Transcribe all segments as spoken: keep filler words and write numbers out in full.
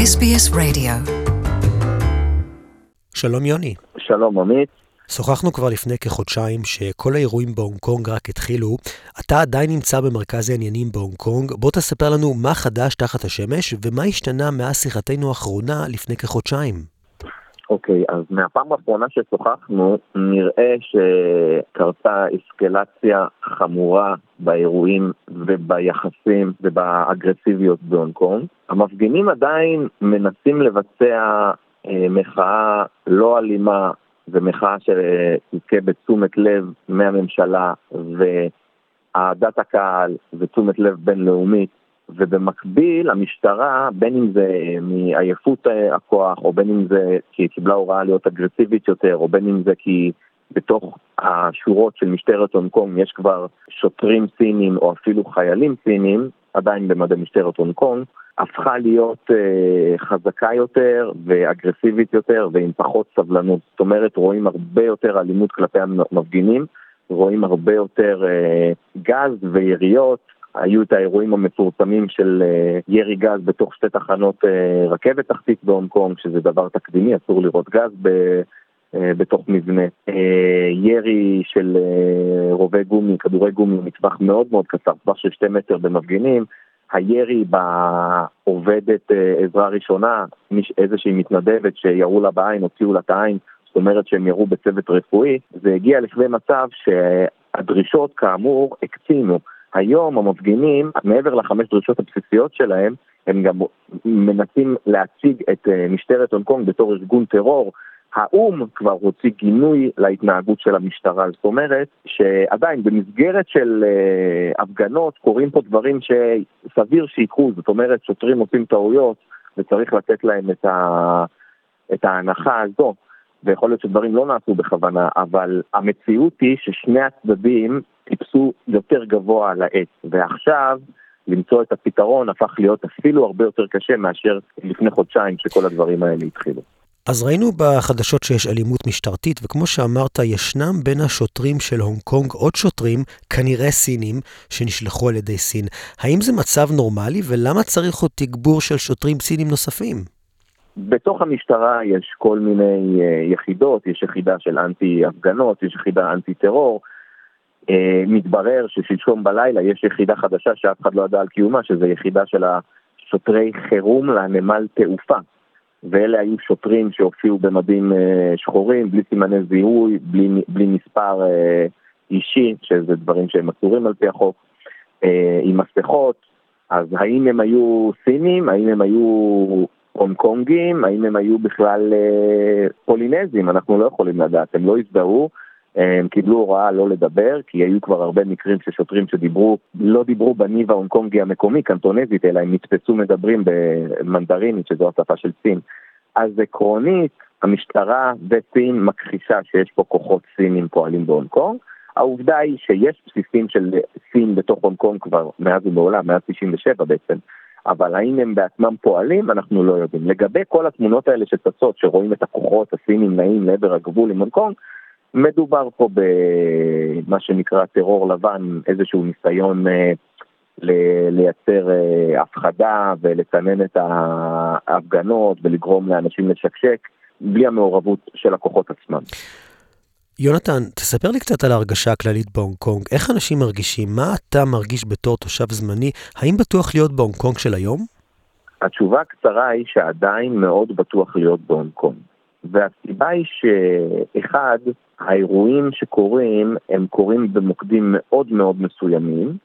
אס בי אס Radio. שלום יוני. שלום עמית. שוחחנו כבר לפני כחודשיים שכל האירועים בהונג קונג רק התחילו. אתה עדיין נמצא במרכז העניינים בהונג קונג. בוא תספר לנו מה חדש תחת השמש ומה השתנה מאז שיחתנו האחרונה לפני כחודשיים. אוקיי, אז מהפעם האחרונה ששוחחנו נראה שקרתה אסקלציה חמורה באירועים וביחסים ובאגרסיביות בהונג קונג. המפגינים עדיין מנסים לבצע אה, מחאה לא אלימה ומחאה שתזכה בתשומת לב מהממשלה ועדת הקהל ותשומת לב בינלאומית, ובמקביל המשטרה, בין אם זה מעייפות הכוח או בין אם זה כי היא קיבלה הוראה להיות אגרסיבית יותר או בין אם זה כי בתוך השורות של משטרת הונג קונג יש כבר שוטרים סינים או אפילו חיילים סינים עדיין במדי משטרת הונג קונג, הפכה להיות uh, חזקה יותר ואגרסיבית יותר ועם פחות סבלנות. זאת אומרת, רואים הרבה יותר אלימות כלפי המפגינים, רואים הרבה יותר uh, גז ויריות. היו את האירועים המפורסמים של uh, ירי גז בתוך שתי תחנות uh, רכבת תחתית בהונג קונג, שזה דבר תקדימי, אסור לראות גז ב, uh, בתוך מבנה. Uh, ירי של uh, רובי גומי, כדורי גומי, מטווח מאוד מאוד קצר, טווח של שתי מטר במפגינים. הירי בעובדת uh, עזרה ראשונה, איזושהי מתנדבת שירו לה בעין, הוציאו לה את העין, זאת אומרת שהם ירו בצוות רפואי. זה הגיע לכדי מצב שהדרישות כאמור הקצינו. היום המפגינים, מעבר לחמש דרישות הבסיסיות שלהם, הם גם מנסים להציג את משטרת הונג קונג בתור ארגון טרור. האום כבר הוציא גינוי להתנהגות של המשטרה. זאת אומרת שעדיין במסגרת של הפגנות קוראים פה דברים שסביר שיקרו. זאת אומרת שוטרים עושים טעויות וצריך לתת להם את, ה... את ההנחה הזו. ויכול להיות שדברים לא נעשו בכוונה, אבל המציאות היא ששני הצדדים טיפסו יותר גבוה על העץ, ועכשיו למצוא את הפתרון הפך להיות אפילו הרבה יותר קשה מאשר לפני חודשיים שכל הדברים האלה התחילו. אז ראינו בחדשות שיש אלימות משטרתית, וכמו שאמרת, ישנם בין השוטרים של הונג קונג עוד שוטרים, כנראה סינים, שנשלחו על ידי סין. האם זה מצב נורמלי, ולמה צריך עוד תגבור של שוטרים סינים נוספים? בתוך המשטרה יש כל מיני יחידות, יש יחידה של אנטי הפגנות, יש יחידה אנטי טרור. מתברר ששלשום בלילה יש יחידה חדשה שאף אחד לא ידע על קיומה, שזה יחידה של השוטרי חירום לנמל תעופה. ואלה היו שוטרים שהופיעו במדים שחורים, בלי סימני זיהוי, בלי, בלי מספר אישי, שזה דברים שהם אסורים על פי החוק, עם מסכות. אז האם הם היו סינים? האם הם היו הונג קונגים? האם הם היו בכלל פולינזים? אנחנו לא יכולים לדעת, הם לא הזדהו. הם קיבלו הוראה לא לדבר, כי היו כבר הרבה מקרים ששוטרים שדיברו, לא דיברו בניב ההונג קונגי המקומי, קנטונזית, אלא הם נתפסו מדברים במנדרינית, שזו השפה של סין. אז עקרונית, המשטרה בסין מכחישה שיש פה כוחות סינים פועלים בהונג קונג. העובדה היא שיש בסיסים של סין בתוך הונג קונג כבר מאז ומעולם, מאז תשעים ושבע בעצם, אבל האם הם בעצמם פועלים, אנחנו לא יודעים. לגבי כל התמונות האלה שצצות, שרואים את הכוחות הסינים נעים לעבר הגבול עם הונג קונג, מדובר פה במה שנקרא טרור לבן, איזשהו ניסיון אה, ל- לייצר אה, הפחדה ולצנן את ההפגנות ולגרום לאנשים לשקשק, בלי המעורבות של הכוחות עצמם. יונתן, תספר לי קצת על ההרגשה הכללית בהונג קונג. איך אנשים מרגישים? מה אתה מרגיש בתור תושב זמני? האם בטוח להיות בהונג קונג של היום? התשובה הקצרה היא שעדיין מאוד בטוח להיות בהונג קונג. והסיבה היא שאחד, האירועים שקורים, הם קורים במוקדים מאוד מאוד מסוימים,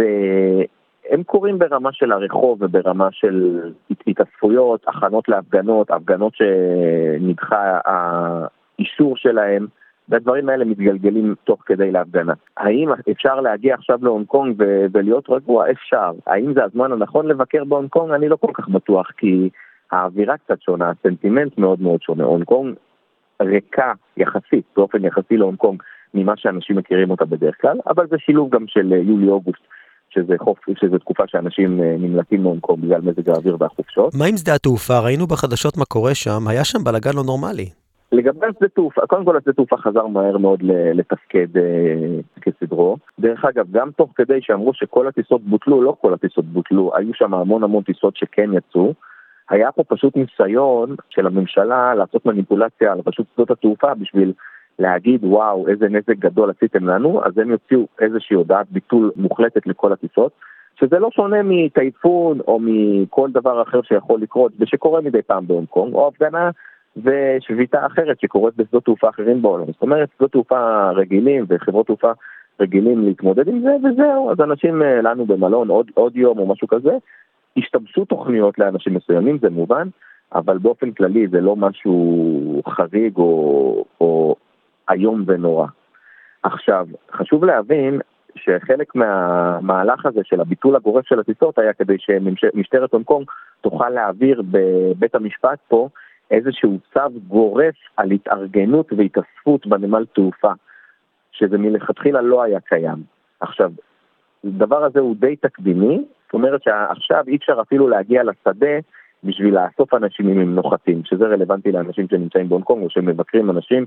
והם קורים ברמה של הרחוב וברמה של התאספויות, הכנות להפגנות, הפגנות שנדחה האישור שלהם, והדברים האלה מתגלגלים תוך כדי להפגנה. האם אפשר להגיע עכשיו להונג קונג ו- ולהיות רגוע? אפשר. האם זה הזמן הנכון לבקר בהונג קונג? אני לא כל כך בטוח, כי האווירה קצת שונה, הסנטימנט מאוד מאוד שונה. הונג קונג ריקה יחסית, באופן יחסי להונג קונג, ממה שאנשים מכירים אותה בדרך כלל, אבל זה שילוב גם של יולי-אוגוסט, שזה חוף, שזה תקופה שאנשים נמלטים מהונג קונג בגלל מזג האוויר והחופשות. מה עם שדה התעופה? ראינו בחדשות מה קורה שם, היה שם בלגן לא נורמלי. לגבי שדה תעופה, קודם כל שדה תעופה חזר מהר מאוד לתפקד אה, כסדרו. דרך אגב, גם תוך כדי שאמרו שכל הטיסות בוטלו, לא כל הטיסות בוטלו, היו שם המון המון טיסות שכן יצאו. היה פה פשוט ניסיון של הממשלה לעשות מניפולציה על פשוט שדות התעופה בשביל להגיד וואו איזה נזק גדול עשיתם לנו, אז הם יוציאו איזושהי הודעת ביטול מוחלטת לכל הטיסות, שזה לא שונה מטייפון או מכל דבר אחר שיכול לקרות ושקורה מדי פעם בהונג קונג, או הפגנה ושביתה אחרת שקורית בשדות תעופה אחרים בעולם. זאת אומרת, שדות תעופה רגילים וחברות תעופה רגילים להתמודד עם זה, וזהו, אז אנשים לנו במלון עוד, עוד יום או משהו כזה, השתבשו תוכניות לאנשים מסוימים, זה מובן, אבל באופן כללי זה לא משהו חריג או, או היום ונורא. עכשיו, חשוב להבין שחלק מהמהלך הזה של הביטול הגורף של הטיסות היה כדי שמשטרת הונג קונג תוכל להעביר בבית המשפט פה איזשהו צו גורף על התארגנות והתאספות בנמל תעופה, שזה מלכתחילה לא היה קיים. עכשיו, הדבר הזה הוא די תקדימי, זאת אומרת שעכשיו אי אפשר אפילו להגיע לשדה בשביל לאסוף אנשים אם הם נוחתים, שזה רלוונטי לאנשים שנמצאים בהונג קונג או שמבקרים אנשים,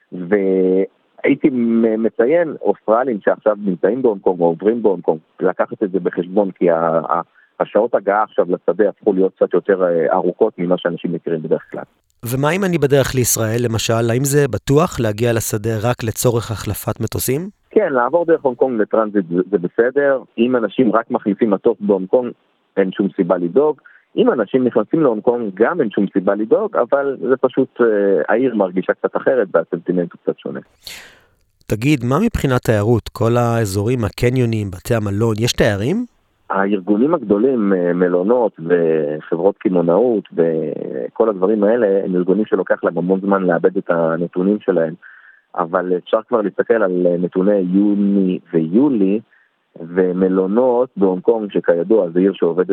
והייתי מציין אוסטרלים שעכשיו נמצאים בהונג קונג או עוברים בהונג קונג, לקחת את זה בחשבון, כי השעות הגעה עכשיו לשדה הפכו להיות קצת יותר ארוכות ממה שאנשים מכירים בדרך כלל. ומה אם אני בדרך לישראל, למשל, האם זה בטוח להגיע לשדה רק לצורך החלפת מטוסים? כן, לעבור דרך הונג קונג לטרנזיט זה, זה בסדר. אם אנשים רק מחליפים מטוס בהונג קונג, אין שום סיבה לדאוג. אם אנשים נכנסים להונג קונג, גם אין שום סיבה לדאוג, אבל זה פשוט, אה, העיר מרגישה קצת אחרת, והסנטימנט הוא קצת שונה. תגיד, מה מבחינת תיירות? כל האזורים, הקניונים, בתי המלון, יש תיירים? הארגונים הגדולים, מלונות וחברות קמעונאות וכל הדברים האלה, הם ארגונים שלוקח להם המון זמן לאבד את הנתונים שלהם, אבל אפשר כבר להסתכל על נתוני יוני ויולי, ומלונות בהונג קונג שכידוע זה עיר שעובדת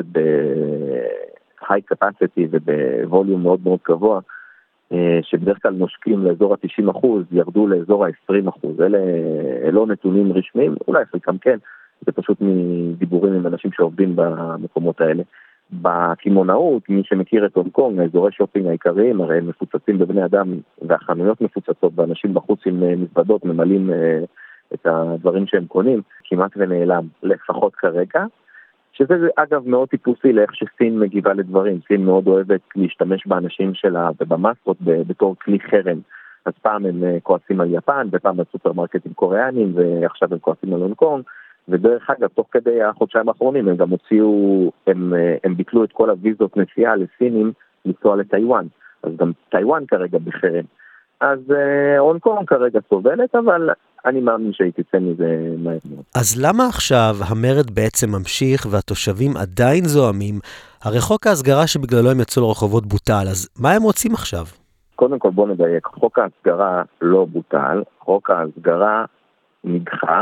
ב-high capacity ובווליום מאוד מאוד גבוה, שבדרך כלל נושקים לאזור ה-תשעים אחוז, ירדו לאזור ה-עשרים אחוז. אלה לא נתונים רשמיים, אולי חלקם כן, זה פשוט מדיבורים עם אנשים שעובדים במקומות האלה. בקמעונאות, מי שמכיר את הונג קונג, האזורי שופינג העיקריים, הרי הם מפוצצים בבני אדם, והחנויות מפוצצות, ואנשים בחוץ עם מזוודות ממלאים את הדברים שהם קונים, כמעט ונעלם, לפחות כרגע, שזה אגב מאוד טיפוסי לאיך שסין מגיבה לדברים. סין מאוד אוהבת להשתמש באנשים שלה ובמסות בתור כלי חרם. אז פעם הם כועסים על יפן, ופעם בסופרמרקטים קוריאנים, ועכשיו הם כועסים על הונג קונג, ודרך אגב, תוך כדי החודשיים האחרונים, הם גם הוציאו, הם, הם ביטלו את כל הוויזות נסיעה לסינים לנסוע לטיואן. אז גם טיואן כרגע בחרם. אז הונג קונג כרגע סובלת, אבל אני מאמין שהיא תצא מזה מהר מאוד. אז למה עכשיו המרד בעצם ממשיך והתושבים עדיין זועמים? הרי חוק ההסגרה שבגללו הם יצאו לרחובות בוטל, אז מה הם רוצים עכשיו? קודם כל בוא נדייק, חוק ההסגרה לא בוטל, חוק ההסגרה נדחה,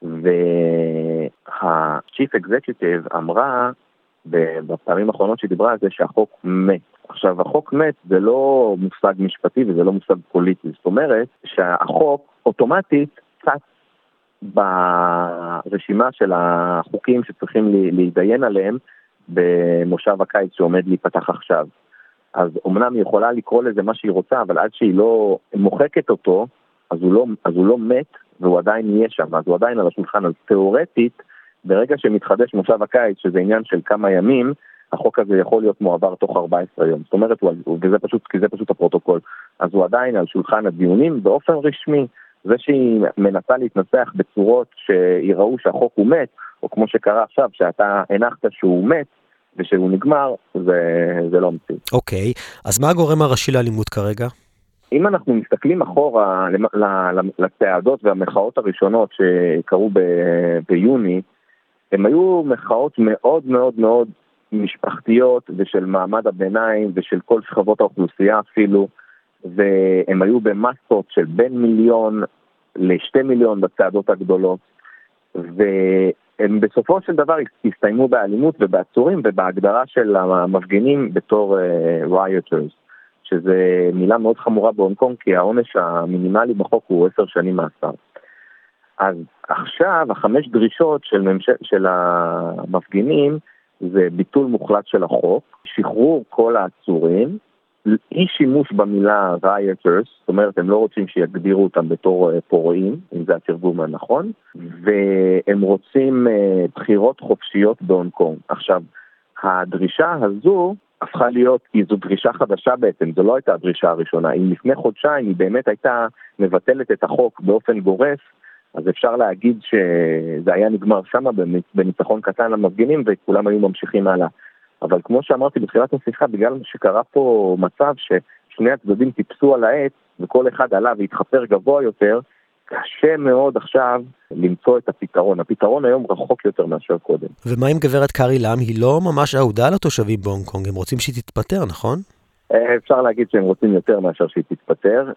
וה-Chief Executive אמרה בפעמים האחרונות שדיברה על זה שהחוק מת. עכשיו, החוק מת זה לא מושג משפטי וזה לא מושג פוליטי, זאת אומרת שהחוק אוטומטית צץ ברשימה של החוקים שצריכים להתדיין עליהם במושב הקיץ שעומד להיפתח עכשיו. אז אומנם היא יכולה לקרוא לזה מה שהיא רוצה, אבל עד שהיא לא מוחקת אותו, אז הוא לא, אז הוא לא מת, והוא עדיין יהיה שם, אז הוא עדיין על השולחן. אז תיאורטית, ברגע שמתחדש מושב הקיץ, שזה עניין של כמה ימים, החוק הזה יכול להיות מועבר תוך ארבעה עשר יום. זאת אומרת, וזה פשוט, כי זה פשוט הפרוטוקול. אז הוא עדיין על שולחן הדיונים באופן רשמי. זה שהיא מנסה להתנסח בצורות שיראו שהחוק הוא מת, או כמו שקרה עכשיו, שאתה הנחת שהוא מת, ושהוא נגמר, זה, זה לא מציאות. אוקיי, אז מה הגורם הראשי לאלימות כרגע? אם אנחנו מסתכלים אחורה לצעדות והמחאות הראשונות שקרו ב- ביוני, הם היו מחאות מאוד מאוד מאוד משפחתיות ושל מעמד הביניים ושל כל שכבות האוכלוסייה אפילו, והם היו במסות של בין מיליון לשתי מיליון בצעדות הגדולות, והם בסופו של דבר הסתיימו באלימות ובעצורים ובהגדרה של המפגינים בתור uh, rioters, שזה מילה מאוד חמורה בהונג קונג, כי העונש המינימלי בחוק הוא עשר שנים מאסר. אז עכשיו החמש דרישות של, ממשל, של המפגינים זה ביטול מוחלט של החוק, שחרור כל העצורים, אי שימוש במילה rioters, זאת אומרת הם לא רוצים שיגדירו אותם בתור פורעים, אם זה התרגום הנכון, והם רוצים בחירות חופשיות בהונג קונג. עכשיו, הדרישה הזו הפכה להיות, כי זו דרישה חדשה בעצם, זו לא הייתה הדרישה הראשונה. אם לפני חודשיים היא באמת הייתה מבטלת את החוק באופן גורף, אז אפשר להגיד שזה היה נגמר שמה בניצחון קטן למפגינים, וכולם היו ממשיכים הלאה. אבל כמו שאמרתי בתחילת השיחה, בגלל שקרה פה מצב ששני הצדדים טיפסו על העץ, וכל אחד עלה והתחפר גבוה יותר, קשה מאוד עכשיו למצוא את הפתרון. הפתרון היום רחוק יותר מאשר קודם. ומה עם גברת קארי לם? היא לא ממש אהודה על התושבים בהונג קונג, הם רוצים שהיא תתפטר, נכון? אפשר להגיד שהם רוצים יותר מאשר שהיא תתפטר.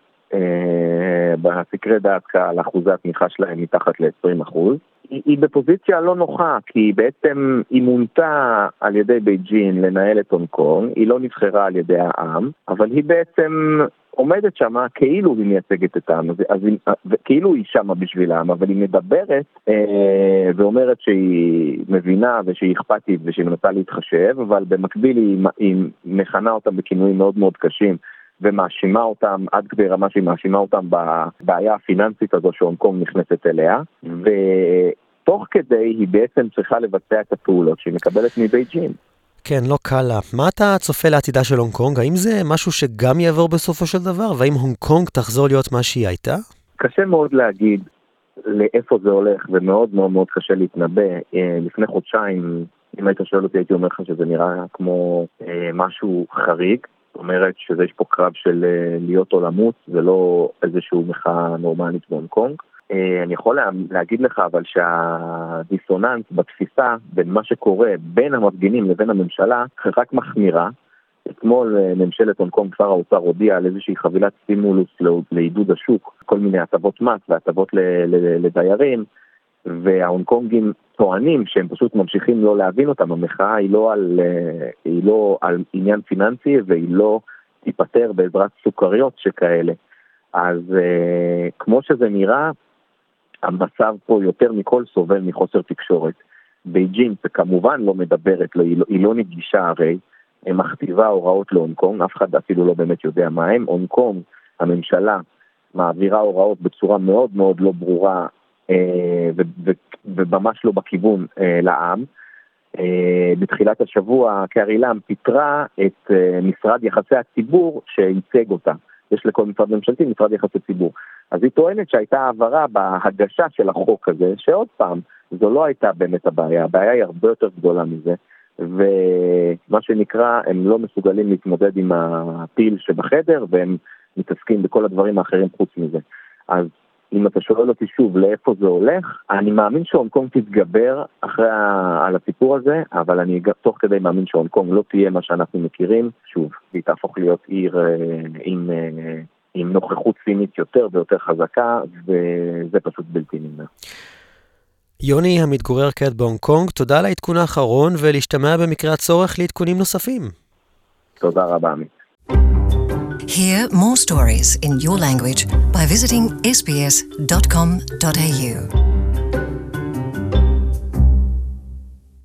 בסקרי דעת קהל אחוזי התמיכה שלהם מתחת ל-עשרים אחוז. היא, היא בפוזיציה לא נוחה, כי בעצם היא מונתה על ידי בייג'ין לנהל את הונג קונג, היא לא נבחרה על ידי העם, אבל היא בעצם עומדת שמה כאילו היא מייצגת את העם, אז, אז כאילו היא שמה בשביל העם, אבל היא מדברת אה, ואומרת שהיא מבינה ושהיא אכפתית ושהיא מנסה להתחשב, אבל במקביל היא, היא מכנה אותם בכינויים מאוד מאוד קשים, ומאשימה אותם, עד כדי רמה שהיא מאשימה אותם בבעיה הפיננסית הזו שהונג קונג נכנסת אליה, ותוך כדי היא בעצם צריכה לבצע את הפעולות שהיא מקבלת מבייג'ין. כן, לא קל לה. מה אתה צופה לעתידה של הונג קונג? האם זה משהו שגם יעבור בסופו של דבר? והאם הונג קונג תחזור להיות מה שהיא הייתה? קשה מאוד להגיד לאיפה זה הולך, ומאוד מאוד מאוד קשה להתנבא. לפני חודשיים, אם היית שואל אותי, הייתי אומר לך שזה נראה כמו משהו חריג. זאת אומרת שיש פה קרב של להיות או למות, זה לא איזשהו מחאה נורמלית בהונג קונג. אני יכול להגיד לך אבל שהדיסוננס בתפיסה בין מה שקורה בין המפגינים לבין הממשלה רק מחמירה. אתמול ממשלת הונג קונג, שר האוצר, הודיע על איזושהי חבילת סטימולוס לעידוד השוק, כל מיני הטבות מס והטבות לדיירים, וההונג קונגים טוענים שהם פשוט ממשיכים לא להבין אותם. המחאה היא לא על, היא לא על עניין פיננסי, והיא לא תיפטר בעזרת סוכריות שכאלה. אז כמו שזה נראה, המצב פה יותר מכל סובל מחוסר תקשורת. בייג'ין כמובן לא מדברת, היא לא, היא לא נגישה הרי, היא מכתיבה הוראות להונג קונג, אף אחד אפילו לא באמת יודע מה הם. הונג קונג, הממשלה, מעבירה הוראות בצורה מאוד מאוד לא ברורה, וממש לא בכיוון לעם. בתחילת השבוע קארי לם פיטרה את משרד יחסי הציבור שייצג אותה. יש לכל משרד ממשלתי משרד יחסי ציבור. אז היא טוענת שהייתה העברה בהגשה של החוק הזה, שעוד פעם, זו לא הייתה באמת הבעיה. הבעיה היא הרבה יותר גדולה מזה, ומה שנקרא, הם לא מסוגלים להתמודד עם הפיל שבחדר, והם מתעסקים בכל הדברים האחרים חוץ מזה. אז אם אתה שואל אותי שוב לאיפה זה הולך, אני מאמין שהונג קונג תתגבר אחרי על הסיפור הזה, אבל אני תוך כדי מאמין שהונג קונג לא תהיה מה שאנחנו מכירים, שוב, היא תהפוך להיות עיר עם, עם נוכחות סינית יותר ויותר חזקה, וזה פשוט בלתי נמנע. יוני המתגורר כעת בהונג קונג, תודה על העדכון האחרון, ולהשתמע במקרה הצורך לעדכונים נוספים. תודה רבה, עמית. Hear more stories in your language by visiting s b s dot com dot a u.